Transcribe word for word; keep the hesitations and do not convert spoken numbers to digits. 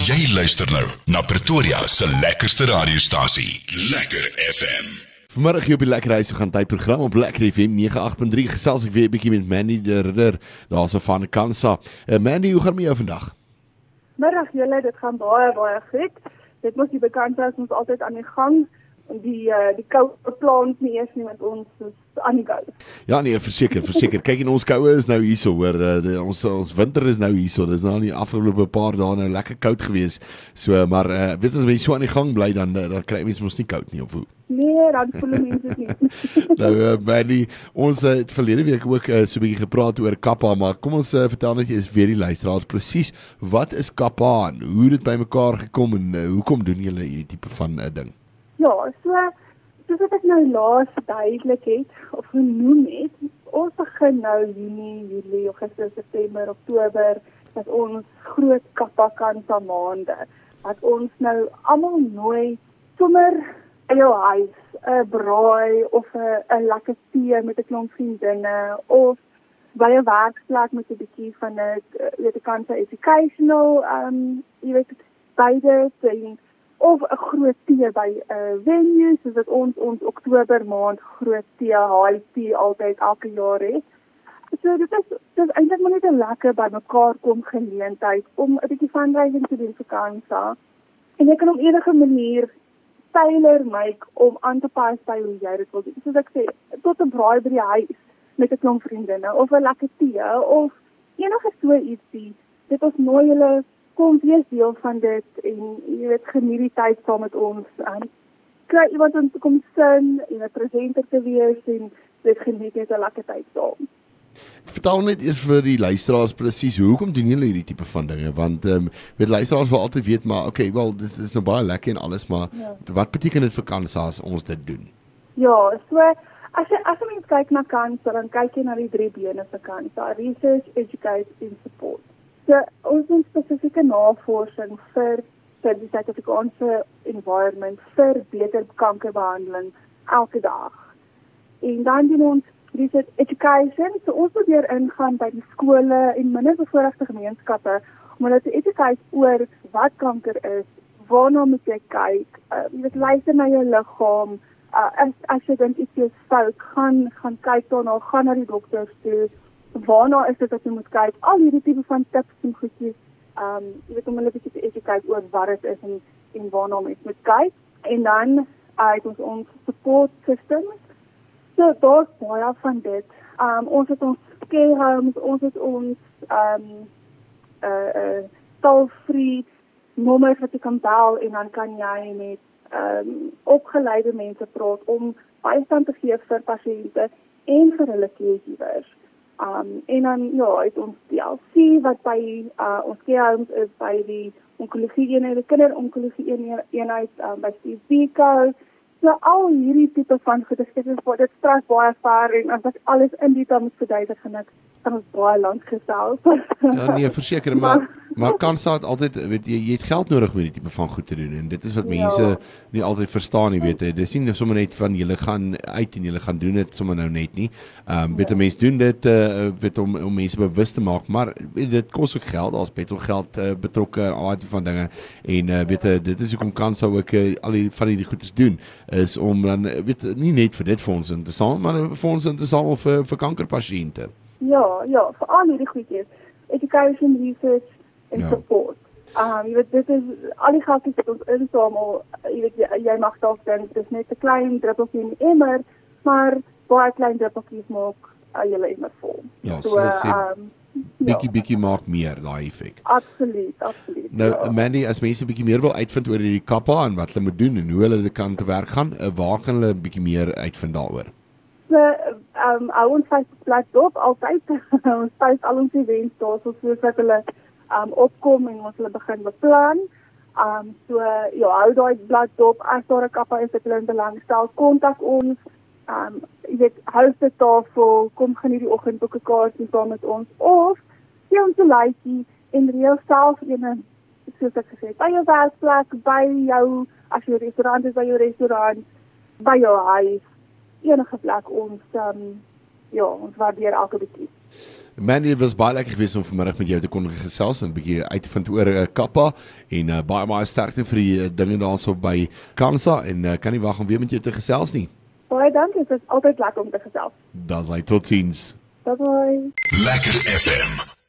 Jy luister nou na Pretoria se lekkerste radiostasie, Lekker F M. Vanmiddag hier op die Lekker Huis, we gaan tydprogram op Lekker F M nege agt punt drie. Gesels ek weer 'n bietjie met Mandy de Ridder, daar is van Kansa. Uh, Mandy, hoe gaan met jou vandag? Middag julle, dit gaan baie baie goed. Dit moet die bekendheid is ons altyd aan die gang. Die uh, die koue plan nie eers nie met ons is aan die gang. Ja nee, verseker, verseker. Kyk, en ons koue is nou hierso, hoor. Uh, ons ons winter is nou hierso. Dis nou die afgelope paar dae nou lekker koud gewees. So, maar uh, weet as mense so aan die gang bly dan dan kry mense mos nie koud nie of hoe. Nee, dan voel mense dit nie. Nou, uh, Mandy, ons uh, het verlede week ook uh, so 'n bietjie gepraat oor Kappa, maar kom ons uh, vertel net eens weer die luisteraars presies, wat is Kappa en hoe het dit bymekaar gekom en uh, hoekom doen julle hierdie tipe van uh, ding? Ja, so soos wat ek nou laas duidelik het of genoem het, ons begin nou Junie, Julie, Augustus, September, Oktober, dat ons groot Kappa Kansa maande, dat ons nou almal nooi sommer in jou huis 'n braai of 'n 'n lekker tee met 'n klomp vriendinne of by 'n werksplek met 'n bietjie van 'n weet 'n Kansa educational um jy weet beide en of 'n groot tee by 'n uh, venue, soos dat ons ons Oktober maand groot tee, high tea altyd elke jaar het. So dit is dit is eintlik maar net 'n lekker by mekaar kom geleentheid om 'n bietjie fundraising te doen vir Kansa. En jy kan op enige manier tailor make om aan te pas by hoe jy dit wil doen. Soos ek sê, tot 'n braai by die huis met 'n klomp vriendinne of 'n lekker tee of enige so ietsie. Dit ons nooi julle kom wees deel van dit en jy weet geniet die tyd saam met ons. Um, kry iemand om te kom sing en 'n presenter te wees en dit geniet net 'n lekker tyd saam. Vertel net eers vir die luisteraars presies, hoekom doen julle hierdie tipe van dinge? Want ehm um, weet luisteraars wil altyd weet, maar okay, wel dis is nou baie lekker en alles, maar ja. Wat beteken dit vir Kansa as ons dit doen? Ja, so as jy as jy mens kyk na Kansa, dan kyk jy na die drie bene vir Kansa: research, educate en support. So ons doen spesifieke navorsing vir vir die Suid-Afrikaanse environment vir beter kankerbehandeling elke dag. En dan doen ons research education, so ons probeer ingaan by die skole en minderbevoorregte gemeenskappe om hulle te educate oor wat kanker is, waarna moet jy kyk, uh, jy moet luister na jou liggaam, uh, as as jy dink iets is fout, gaan gaan kyk daarna, gaan na die dokters toe, waarna is dit dat jy moet kyk, al hierdie tipe van tips en goedjies, um, jy weet om hulle bietjie te educate oor wat dit is en, en waarna mens moet kyk, en dan uit ons ons support systems. So daar's baie van dit. Um, ons het ons care homes, ons het ons um, uh, uh, toll-free nommers wat jy kan bel en dan kan jy met um, opgeleide mense praat om bystand te gee vir pasiënte en vir hulle caregivers. Um, en dan ja, het ons die L C wat by uh, ons care homes is by die onkologie eenheid, die kinderonkologie eenheid um, by Steve Biko. So al hierdie tipe van goede skisse, dit strek baie ver en as ek alles in die taal moet verduidelik, gaan ek dan ons baie lank gesels. Ja nee, verseker, maar maar Kansa het altyd, weet jy, jy het geld nodig om hierdie tipe van goed te doen en dit is wat mense ja. nie altyd verstaan nie, weet jy. Dis nie sommer net van julle gaan uit en julle gaan doen dit sommer nou net nie. Ehm um, weet jy, mense doen dit uh, weet om om mense bewus te maak, maar weet, dit kos ook geld, daar's petrolgeld uh, betrokke en al daai tipe van dinge en uh, weet jy, dit is hoekom Kansa ook uh, al die van hierdie goeders doen is om dan weet nie net vir dit fonds in te samel, maar fonds in te samel vir vir kankerpasiënte. Ja, ja, vir al hierdie goedjies. Education, research en ja. support. Um, jy weet, dit is, al die geldjies wat ons insamel, jy weet, jy, jy mag dalk dink, dit is net 'n klein druppeltjie in die emmer, maar baie klein druppeltjies maak uh, julle emmer vol. Ja, so, so sê, um, bietjie, ja. bietjie maak meer, daai effek. Absoluut, absoluut. Nou, ja. Mandy, as mense bietjie meer wil uitvind oor hierdie Kappa en wat hulle moet doen en hoe hulle dit kan te werk gaan, waar kan hulle bietjie meer uitvind daaroor? So, um, hou ons Facebook dop, altyd, ons post al ons events daar, so soos dat hulle um, opkom en ons hulle begin beplan. Um, so, ja, hou daai blad dop, as daar 'n Kappa is dat hulle in belangstel, kontak ons, um, jy weet, hou se tafel, kom gaan hierdie oggend boek 'n kaartjie saam met ons, of gee ons 'n laaitjie en reël self ene, soos ek gesê het, by jou werksplek, by jou, as jou restaurant is, by jou restaurant, by jou huis, enige plek ons um, ja, ons waardeer elke bietjie. Mandy, dit was baie lekker geweest om vanmiddag met jou te kon gesels en 'n bietjie uit te vind oor uh, Kappa en uh, baie baie sterkte vir die uh, dinge daarso by Kansa en uh, kan nie wag om weer met jou te gesels nie. Baie dankie, dit is altyd lekker om te gesels. Das hy totsiens. Bye bye. Lekker F M.